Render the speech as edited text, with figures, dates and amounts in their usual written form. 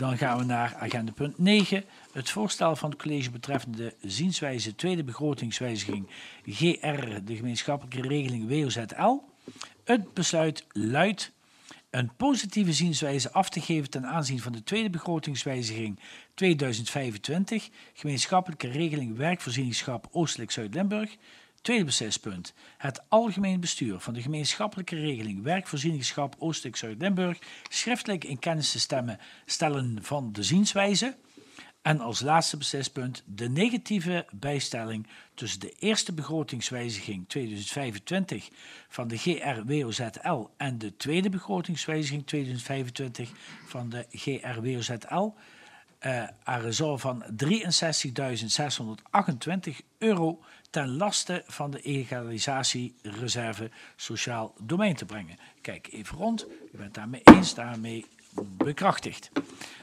Dan gaan we naar agenda punt 9. Het voorstel van het college betreffende de zienswijze tweede begrotingswijziging GR, de gemeenschappelijke regeling WOZL. Het besluit luidt een positieve zienswijze af te geven ten aanzien van de tweede begrotingswijziging 2025, gemeenschappelijke regeling werkvoorzieningschap Oostelijk Zuid-Limburg. Tweede beslispunt. Het algemeen bestuur van de gemeenschappelijke regeling werkvoorzieningschap Oostelijk Zuid-Limburg schriftelijk in kennis te stellen van de zienswijze. En als laatste beslispunt de negatieve bijstelling tussen de eerste begrotingswijziging 2025 van de GRWOZL en de tweede begrotingswijziging 2025 van de GRWOZL. Een reserve van €63.628 ten laste van de egalisatiereserve sociaal domein te brengen. Kijk even rond, u bent daarmee eens, daarmee bekrachtigd.